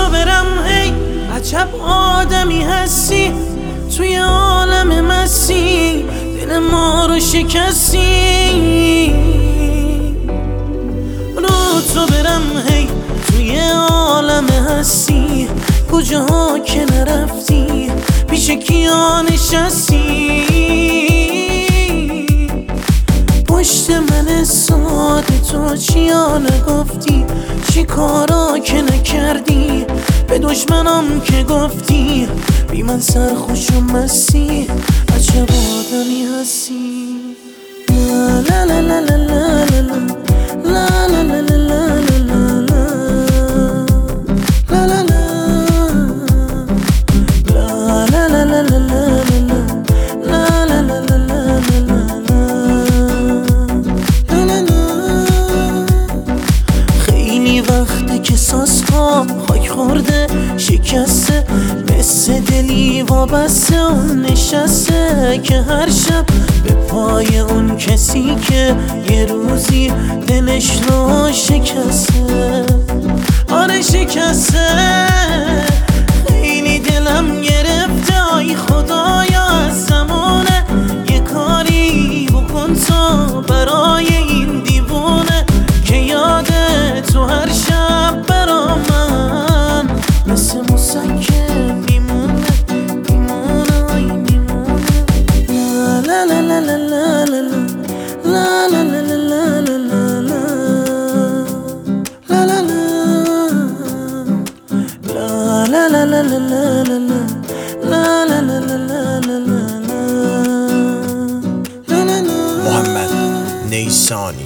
تو برم هی عجب آدمی هستی توی عالم مستی دل ما رو شکستی رو تو برم هی توی عالم هستی کجاها که نرفتی پیش کیا نشستی پشت من ساده تو چیا نگفتی چی کارا که نکردی به دشمنام که گفتی بی من سرخوش و مستی عجب آدمی هستی لا لا لا لا لا لا لا لا لا که ساس‌ها خاک خورده شکسته مثل دلی وابسته اون نشسته که هر شب به پای اون کسی که یه روزی دلش رو شکسته آره شکسته خیلی دلم گرفته آی خدایا از زمانه یه کاری بکن تا برای این دیوونه که یاده تو هر شب برا من مثل مسکن میمونه آی میمونه لا لا لا لا لا لا لا لا لا لا لا لا لا محمد نیسانی